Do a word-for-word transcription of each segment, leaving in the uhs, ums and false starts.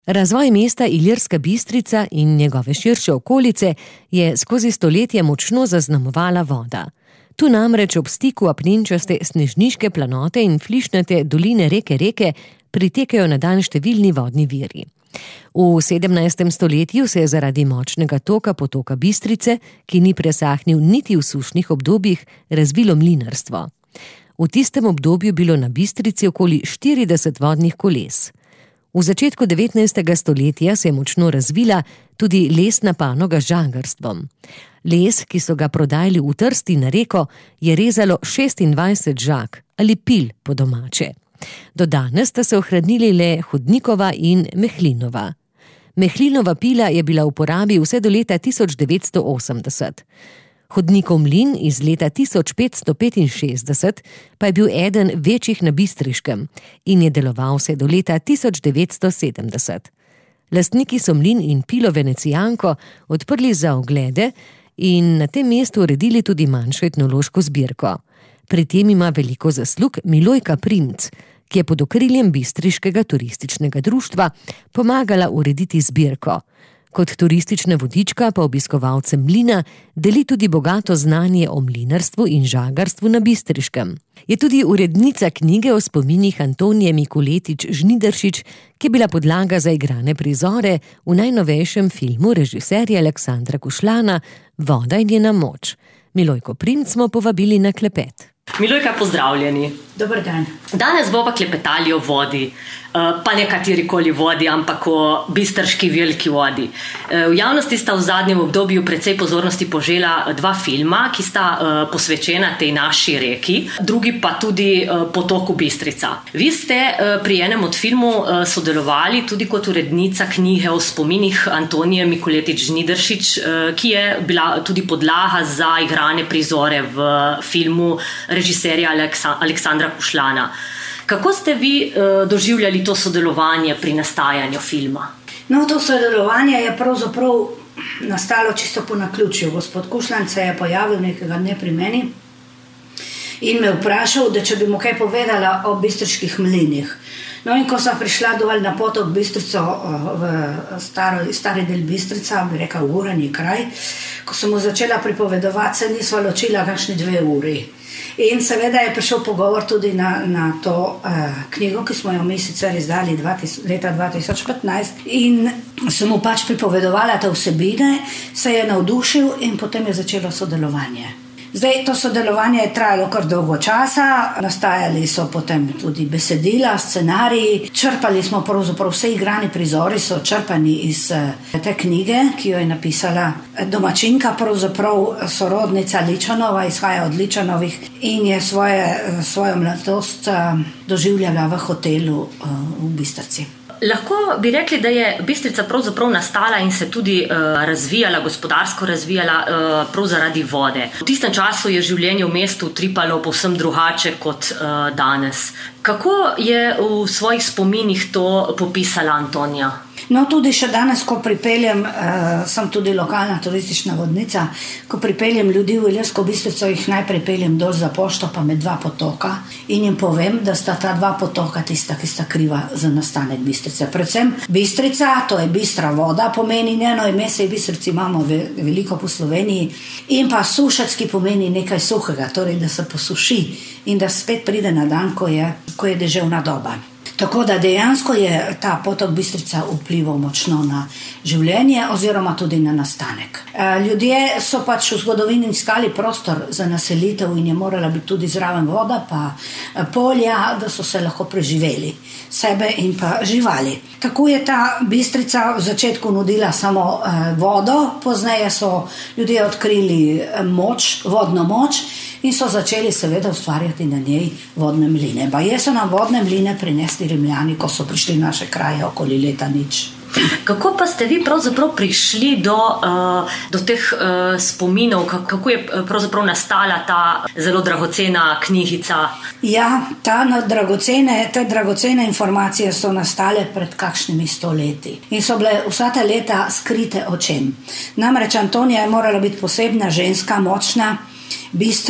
Razvoj mesta Ilirska Bistrica in njegove širše okolice je skozi stoletja močno zaznamovala voda. Tu namreč ob stiku apnenčaste snežniške planote in flišnate doline reke Reke pritekajo na dan številni vodni viri. V sedemnajstem stoletju se je zaradi močnega toka potoka Bistrice, ki ni presahnil niti v sušnih obdobjih, razvilo mlinarstvo. V tistem obdobju bilo na Bistrici okoli štirideset vodnih koles. V začetku devetnajstega stoletja se je močno razvila tudi lesna panoga z žagarstvom. Les, ki so ga prodajali v Trsti na Reko, je rezalo šestindvajset žag ali pil po domače. Do danes sta se ohranili le Hodnikova in Mehlinova. Mehlinova pila je bila v uporabi vse do leta tisoč devetsto osemdeset. Hodnikov mlin iz leta tisoč petsto petinšestdeset pa je bil eden večjih na Bistriškem in je deloval vse do leta tisoč devetsto sedemdeset. Lastniki so mlin in pilo Venecijanko odprli za oglede in na tem mestu uredili tudi manjšo etnološko zbirko. Pri tem ima veliko zaslug Milojka Primc, ki je pod okriljem Bistriškega turističnega društva pomagala urediti zbirko. Kot turistična vodička pa obiskovalcem mlina deli tudi bogato znanje o mlinarstvu in žagarstvu na Bistriškem. Je tudi urednica knjige o spominih Antonije Mikuletič Žnidaršič, ki je bila podlaga za igrane prizore v najnovejšem filmu režiserja Aleksandra Kušlana Voda in njena moč. Milojko Primc smo povabili na klepet. Milojka, pozdravljeni. Dober dan. Danes bova klepetali o vodi, pa ne katerikoli vodi, ampak o bistriški veliki vodi. V javnosti sta v zadnjem obdobju precej pozornosti požela dva filma, ki sta posvečena tej naši reki, drugi pa tudi potoku Bistrica. Vi ste pri enem od filmov sodelovali tudi kot urednica knjige o spominih Antonije Mikuletič Žnidaršič, ki je bila tudi podlaga za igrane prizore v filmu režiserja Aleksandra Kušlana. Kako ste vi uh, doživljali to sodelovanje pri nastajanju filma? No, to sodelovanje je pravzaprav nastalo čisto po naključju. Gospod Kušlan se je pojavil nekega dne pri meni in me vprašal, da če bi mu kaj povedala o bistriških mlinih. No, in ko sem prišla dol na potok Bistrico v staro, stari del Bistrica, bi rekel Uranji kraj, ko sem mu začela pripovedovati, se nisva ločila kakšni dve uri. In seveda je prišel pogovor tudi na, na to uh, knjigo, ki smo jo mi sicer izdali leta dva tisoč petnajst, in sem mu pač pripovedovala te vsebine, se je navdušil in potem je začelo sodelovanje. Zdaj, to sodelovanje je trajalo kar dolgo časa, nastajali so potem tudi besedila, scenariji, črpali smo pravzaprav vse igrani prizori, so črpani iz te knjige, ki jo je napisala domačinka, pravzaprav sorodnica Ličanova, izhaja od Ličanovih in je svoje, svojo mladost doživljala v hotelu v Bistrici. Lahko bi rekli, da je Bistrica pravzaprav nastala in se tudi uh, razvijala, gospodarsko razvijala uh, prav zaradi vode. V tistem času je življenje v mestu utripalo povsem drugače kot uh, danes. Kako je v svojih spominih to popisala Antonija? No, tudi še danes, ko pripeljem, uh, sem tudi lokalna turistična vodnica, ko pripeljem ljudi v Ilirsko Bistrico, jih najprej peljem dol za pošto, pa med dva potoka in jim povem, da sta ta dva potoka tista, ki sta kriva za nastanek Bistrice. Predvsem Bistrica, to je bistra voda, pomeni njeno ime, sej Bistrici imamo ve, veliko po Sloveniji, in pa Sušec, ki pomeni nekaj suhega, torej da se posuši in da spet pride na dan, ko je, ko je deževna doba. Tako da dejansko je ta potok Bistrica vplival močno na življenje oziroma tudi na nastanek. Ljudje so pač v zgodovini iskali prostor za naselitev in je morala biti tudi zraven voda, pa polja, da so se lahko preživeli, sebe in pa živali. Tako je ta Bistrica v začetku nudila samo vodo, pozneje so ljudje odkrili moč, vodno moč, in so začeli seveda ustvarjati na njej vodne mline. Baje so nam vodne mline prinesli Rimljani, ko so prišli v naše kraje okoli leta nič. Kako pa ste vi pravzaprav prišli do, uh, do teh uh, spominov, kako je pravzaprav nastala ta zelo dragocena knjigica? Ja, ta dragocene, te dragocene informacije so nastale pred kakšnimi sto leti in so bile vsa ta leta skrite očem. Namreč Antonija je morala biti posebna ženska, močna, bistra,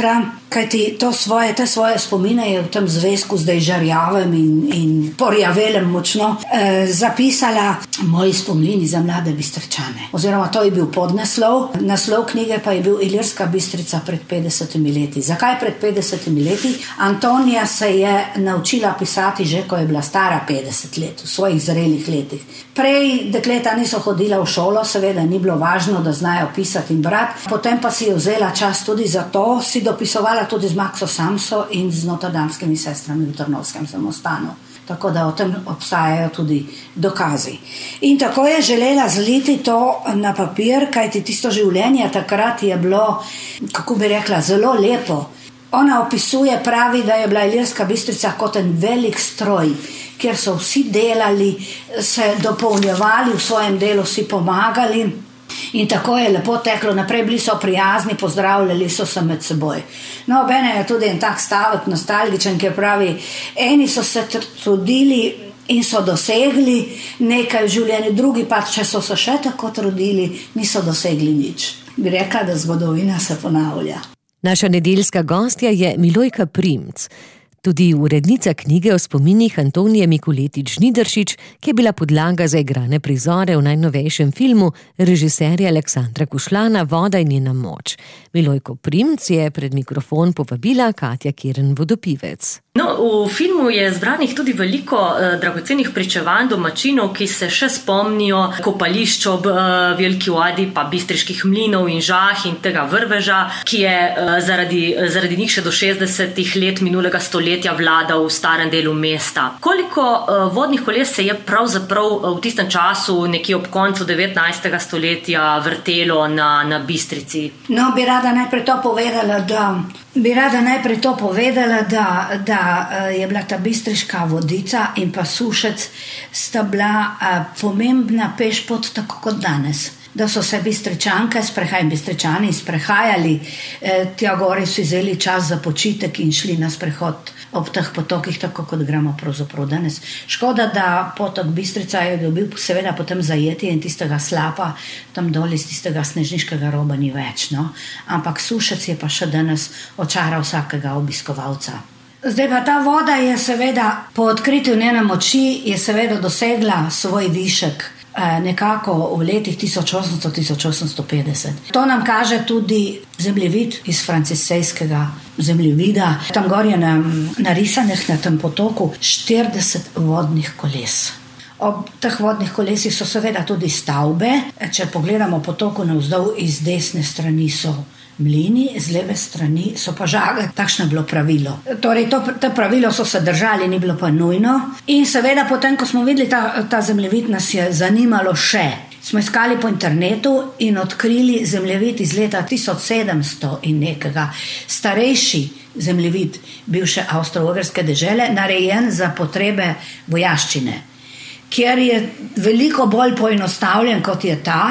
kajti to svoje, te svoje spomine je v tem zvezku zdaj žarjavem in, in porjavelem močno eh, zapisala Moji spomini za mlade Bistričane. Oziroma to je bil podnaslov, naslov knjige pa je bil Ilirska Bistrica pred petdesetimi leti. Zakaj pred petdesetimi leti? Antonija se je naučila pisati že, ko je bila stara petdeset let, v svojih zrelih letih. Prej dekleta niso hodila v šolo, seveda ni bilo važno, da znajo pisati in brati. Potem pa si je vzela čas tudi za to, si dopisovala tudi z Makso Samso in z notrdamskimi sestrami v Trnovskem samostanu. Tako da o tem obstajajo tudi dokazi. In tako je želela zliti to na papir, kajti tisto življenje takrat je bilo, kako bi rekla, zelo lepo. Ona opisuje, pravi, da je bila Ilirska Bistrica kot en velik stroj, kjer so vsi delali, se dopolnjevali v svojem delu, si pomagali in tako je lepo teklo naprej, bili so prijazni, pozdravljali so se med seboj. No, obene je tudi en tak stavek nostalgičen, ki pravi, eni so se trudili in so dosegli nekaj v življenju, drugi pa, če so se še tako trudili, niso dosegli nič. Bi rekla, da zgodovina se ponavlja. Naša nedeljska gostja je Milojka Primc, tudi urednica knjige o spominih Antonije Mikuletič Žnidaršič, ki je bila podlaga za igrane prizore v najnovejšem filmu režiserja Aleksandra Kušlana Voda in njena moč. Milojko Primc je pred mikrofon povabila Katja Kirn Vodopivec. No, v filmu je zbranih tudi veliko eh, dragocenih pričevanj domačinov, ki se še spomnijo kopališč ob eh, Veliki Vodi, pa bistriških mlinov in žah in tega vrveža, ki je eh, zaradi, zaradi njih še do šestdesetih let minulega stoletja vladal v starem delu mesta. Koliko eh, vodnih koles se je pravzaprav v tistem času, nekje ob koncu devetnajstega stoletja, vrtelo na, na Bistrici? No, bi rada najprej to povedala, da Bi rada najprej to povedala, da, da je bila ta bistriška vodica in pa Sušec sta bila pomembna pešpot tako kot danes. Da so se Bistričanke sprehaj, Bistričani sprehajali, tja gori so vzeli čas za počitek in šli na sprehod ob teh potokih, tako kot gremo pravzaprav danes. Škoda, da potok Bistrica je dobil seveda potem zajetje in tistega slapa, tam dol iz tistega snežniškega roba ni več, no? Ampak Sušec je pa še danes očara vsakega obiskovalca. Zdaj pa ta voda je seveda po odkritju njene moči je seveda dosegla svoj višek nekako v letih tisoč osemsto do tisoč osemsto petdeset. To nam kaže tudi zemljevid iz francisejskega zemljevida. Tam gor je narisanih na tem potoku štirideset vodnih koles. Ob teh vodnih kolesih so seveda tudi stavbe. Če pogledamo potoku navzdol, iz desne strani so mlini, z leve strani so pa žage. Takšno je bilo pravilo. Torej, to, to pravilo so se držali, ni bilo pa nujno. In seveda potem, ko smo videli ta, ta zemljevid, nas je zanimalo še. Smo iskali po internetu in odkrili zemljevid iz leta tisoč sedemsto in nekega. Starejši zemljevid bivše Avstro-Ogrske dežele, narejen za potrebe vojaščine, kjer je veliko bolj poenostavljen, kot je ta.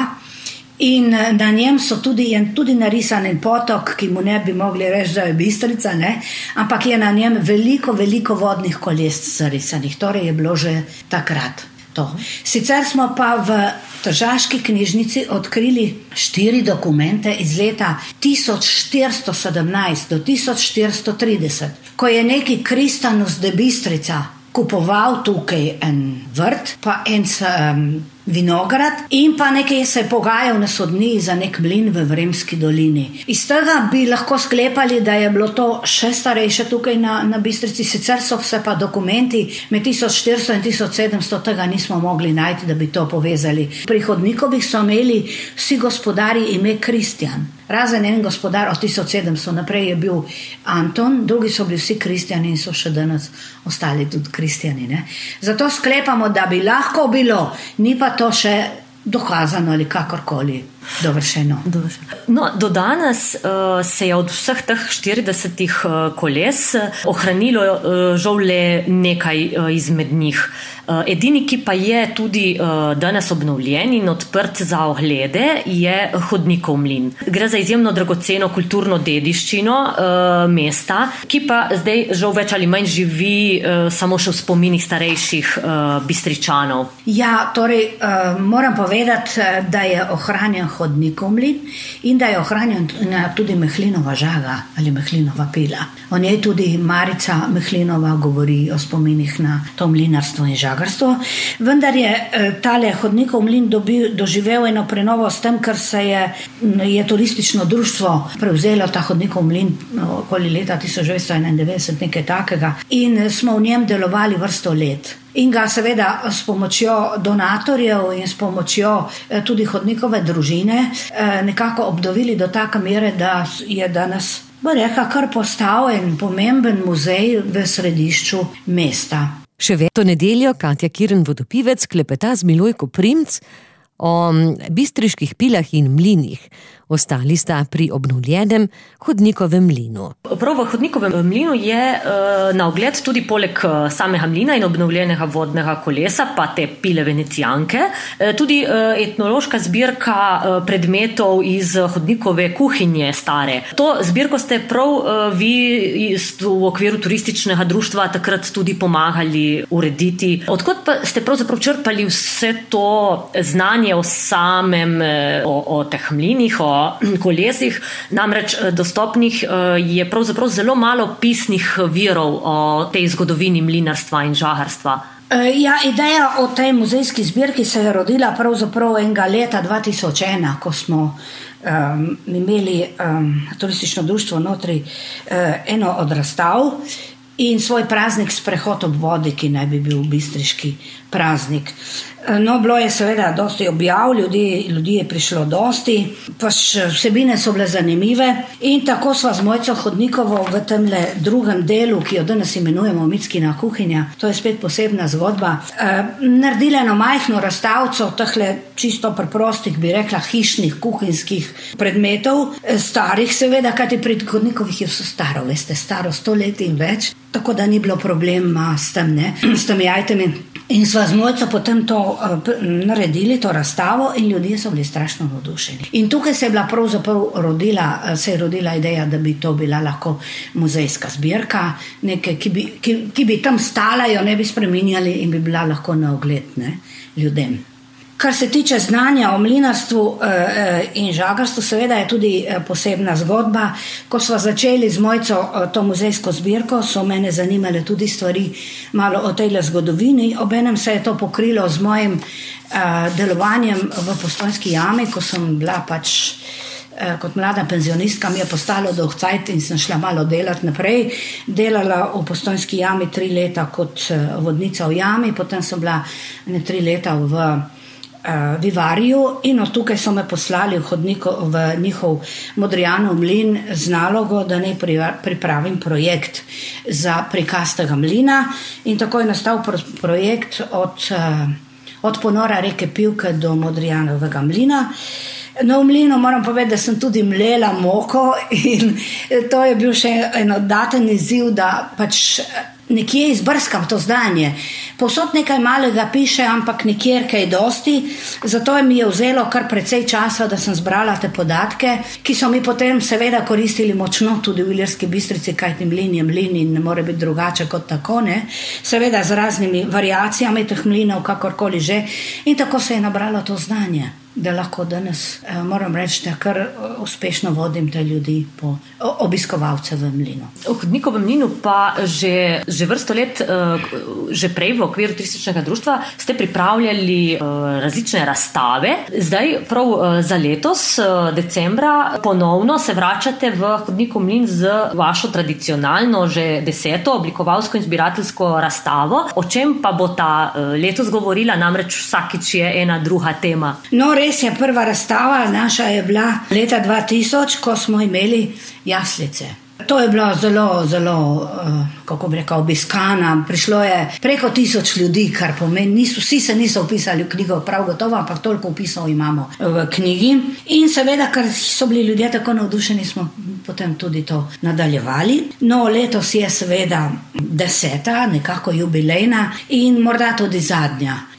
In na njem so tudi, tudi narisan en potok, ki mu ne bi mogli reči, da je Bistrica, ne? Ampak je na njem veliko, veliko vodnih koles zarisanih. Torej je bilo že takrat to. Sicer smo pa v Tržaški knjižnici odkrili štiri dokumente iz leta tisoč štiristo sedemnajst do tisoč štiristo trideset, ko je neki Kristanus de Bistrica kupoval tukaj en vrt, pa en um, vinograd in pa nekaj se je pogajal na sodniji za nek mlin v Vremski dolini. Iz tega bi lahko sklepali, da je bilo to še starejše tukaj na, na Bistrici, sicer so se pa dokumenti med tisoč štiristo in tisoč sedemsto, tega nismo mogli najti, da bi to povezali. Pri hodnikovih so imeli vsi gospodari ime Kristjan. Razen en gospodar od tisoč sedemsto naprej je bil Anton, drugi so bili vsi Kristjani in so še danes ostali tudi Kristjani. Ne? Zato sklepamo, da bi lahko bilo, ni pa to še dokazano ali kakorkoli dovršeno. No, do danes uh, se je od vseh teh štiridesetih uh, koles ohranilo uh, žal le nekaj uh, izmed njih. Uh, edini, ki pa je tudi uh, danes obnovljen in odprt za oglede, je hodnikov mlin. Gre za izjemno dragoceno kulturno dediščino uh, mesta, ki pa zdaj žal več ali manj živi uh, samo še v spominih starejših uh, Bistričanov. Ja, torej uh, moram povedati, da je ohranjen hodnikov mlin in da je ohranjena tudi Mehlinova žaga ali Mehlinova pila. O njej tudi Marica Mehlinova govori o spominih na to mlinarstvo in žagarstvo. Vendar je tale hodnikov mlin dobil, doživel eno prenovo s tem, ker se je, je turistično društvo prevzelo ta hodnikov mlin okoli leta tisoč devetsto enaindevetdeset, nekaj takega, in smo v njem delovali vrsto let. In ga seveda s pomočjo donatorjev in s pomočjo tudi hodnikove družine nekako obdovili do take mere, da je danes, bo reka, kar postal en pomemben muzej v središču mesta. Še veto nedeljo Katja Kirn Vodopivec klepeta z Milojko Primc o bistriških pilah in mlinih. Ostali sta pri obnovljenem hodnikovem mlinu. Prav v hodnikovem mlinu je na ogled tudi poleg samega mlina in obnovljenega vodnega kolesa, pa te pile venecijanke, tudi etnološka zbirka predmetov iz hodnikove kuhinje stare. To zbirko ste prav vi v okviru turističnega društva takrat tudi pomagali urediti. Odkot pa ste pravzaprav črpali vse to znanje o samem, o, o teh mlinih, o kolesih, namreč dostopnih je pravzaprav zelo malo pisnih virov o tej zgodovini mlinarstva in žagarstva. Ja, ideja o tej muzejski zbirki se je rodila pravzaprav enega leta dva tisoč ena, ko smo um, imeli um, turistično društvo notri uh, eno od razstav in svoj praznik Sprehod ob vodi, ki naj bi bil bistriški praznik. No, bilo je seveda dosti objav, ljudi, ljudi je prišlo dosti, pač vsebine so bile zanimive in tako sva z Mojco Hodnikovo v temle drugem delu, ki jo danes imenujemo Mickina kuhinja, to je spet posebna zgodba, eh, naredili eno majhno razstavco tehle čisto preprostih, bi rekla, hišnih, kuhinjskih predmetov, starih seveda, kajti pri Hodnikovih je vse staro, veste, staro sto let in več, tako da ni bilo problema s tem, ne, s temi ajtemi. In sva z Mojco potem to uh, naredili, to razstavo, in ljudje so bili strašno navdušeni. In tukaj se je bila pravzaprav rodila, se je rodila ideja, da bi to bila lahko muzejska zbirka, nekaj, ki bi, ki, ki bi tam stala, jo ne bi spreminjali in bi bila lahko na ogled, ne, ljudem. Kar se tiče znanja o mlinarstvu in žagarstvu, seveda je tudi posebna zgodba. Ko sva začeli z Mojco to muzejsko zbirko, so mene zanimale tudi stvari malo o tej zgodovini. Obenem se je to pokrilo z mojim delovanjem v Postojnski jami, ko sem bila pač kot mlada penzionistka, mi je postalo dolgcajt in sem šla malo delati naprej. Delala v Postojnski jami tri leta kot vodnica v jami, potem sem bila ne tri leta v Vivariju in od tukaj so me poslali v, hodniko, v njihov Modrijanov mlin z nalogo, da ne pripravim projekt za prikaz tega mlina, in tako je nastal projekt od, od ponora reke Pivke do Modrijanovega mlina. No, v mlinu moram povedati, da sem tudi mlela moko in to je bil še en dodaten izziv, da pač nekje izbrskam to znanje. Povsod nekaj malega piše, ampak nikjer kaj dosti, zato mi je vzelo kar precej časa, da sem zbrala te podatke, ki so mi potem seveda koristili močno tudi v Ilirski Bistrici, kajti mlin je mlin in ne more biti drugače kot tako, ne. Seveda z raznimi variacijami teh mlinov, kakorkoli že, in tako se je nabralo to znanje, da lahko danes, eh, moram reči, da kar uspešno vodim te ljudi po obiskovalce v mlinu. V Hodnikovem mlinu pa že, že vrsto let, eh, že prej v okviru turističnega društva ste pripravljali eh, različne razstave. Zdaj prav eh, za letos, eh, decembra, ponovno se vračate v Hodnikov mlin z vašo tradicionalno, že deseto oblikovalsko in zbirateljsko razstavo. O čem pa bo ta eh, letos govorila, namreč vsakič je ena druga tema. No, res je, prva razstava naša je bila leta dva tisoč, ko smo imeli jaslice. To je bilo zelo, zelo, kako bi rekel, obiskana. Prišlo je preko tisoč ljudi, kar pomeni, niso, vsi se niso upisali v knjigo, prav gotovo, ampak toliko upisov imamo v knjigi. In seveda, ker so bili ljudje tako navdušeni, smo potem tudi to nadaljevali. No, letos je seveda deseta, nekako jubilejna in morda tudi zadnja.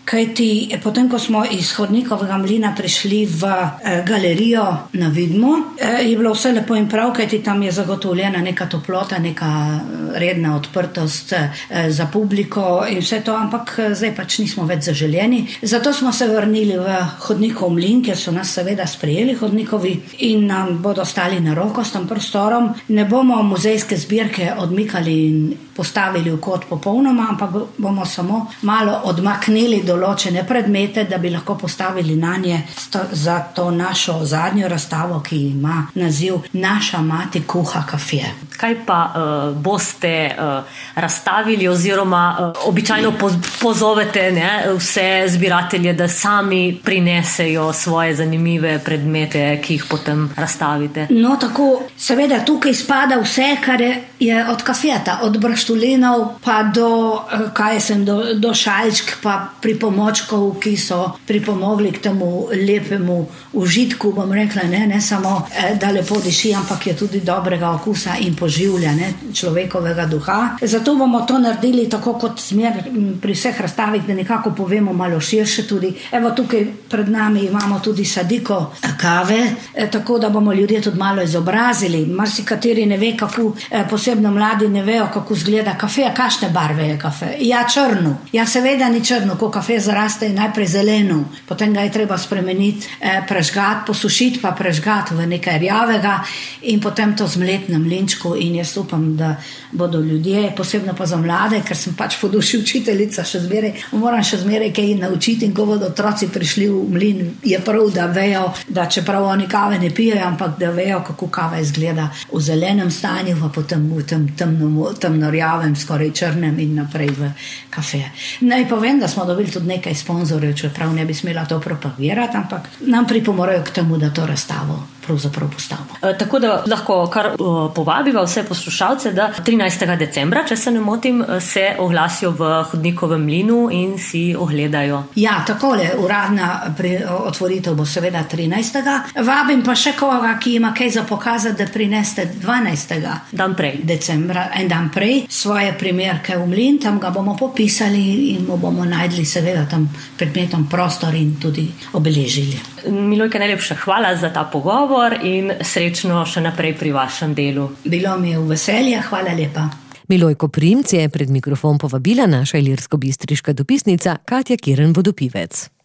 kajti potem, ko smo iz Hodnikovega mlina prišli v eh, galerijo na Vidmu, eh, je bilo vse lepo in prav, kajti tam je zagotovljena neka toplota, neka redna odprtost eh, za publiko in vse to, ampak eh, zdaj pač nismo več zaželjeni. Zato smo se vrnili v Hodnikov mlin, kjer so nas seveda sprejeli Hodnikovi in nam bodo stali na roko s tem prostorom. Ne bomo muzejske zbirke odmikali in postavili v kot popolnoma, ampak bomo samo malo odmaknili določene predmete, da bi lahko postavili na nje za to našo zadnjo razstavo, ki ima naziv Naša mati kuha kafe. Kaj pa uh, boste uh, razstavili oziroma uh, običajno pozovete ne, vse zbiratelje, da sami prinesejo svoje zanimive predmete, ki jih potem razstavite? No, tako, seveda tukaj spada vse, kar je, je od kafeta, od braštulinov pa do, kaj sem, do, do šaljčk pa pripomočkov, ki so pripomogli k temu lepemu užitku, bom rekla, ne, ne samo, da lepo diši, ampak je tudi dobrega okusa in poživlja ne, človekovega duha. Zato bomo to naredili tako kot smer pri vseh razstavih, da nekako povemo malo širše tudi. Evo tukaj pred nami imamo tudi sadiko kave, tako da bomo ljudje tudi malo izobrazili. Marsikateri ne ve, kako, posebno mladi ne vejo, kako izgleda kafe, a kakšne barve je kafe. Ja, črno. Ja, seveda ni črno, ko kafe zaraste je najprej zeleno, potem ga je treba spremeniti, prežgati, posušiti pa prežgati v nekaj rjavega in potem to zmleti na mlinčku in jaz upam, da bodo ljudje, posebno pa za mlade, ker sem pač po duši učiteljica, še zmeraj, moram še zmeraj kaj naučiti in ko bodo otroci prišli v mlin, je prav, da vejo, da čeprav oni kave ne pijejo, ampak da vejo, kako kava izgleda v zelenem stanju, pa potem v tem temnorjavem, skoraj črnem in naprej v kafe. Naj povem, da smo dobili tudi nekaj sponzorjev, čeprav ne bi smela to propagirati, ampak nam pripomorejo k temu, da to razstavo pravzaprav postavimo. E, tako da lahko kar uh, povabiva vse poslušalce, da trinajstega decembra, če se ne motim, se oglasijo v Hodnikovem mlinu in si ogledajo. Ja, takole, uradna pri, otvoritev bo seveda trinajstega. Vabim pa še koga, ki ima kaj za pokazati, da prineste dvanajstega dan prej. Decembra, en dan prej, svoje primerke v mlin, tam ga bomo popisali in mu bomo najdli seveda tam predmetom prostor in tudi obeležili. Milojka, najlepša hvala za ta pogovor in srečno še naprej pri vašem delu. Bilo mi je v veselje, hvala lepa. Milojko Primc je pred mikrofon povabila naša ilirsko-bistriška dopisnica Katja Kirn Vodopivec.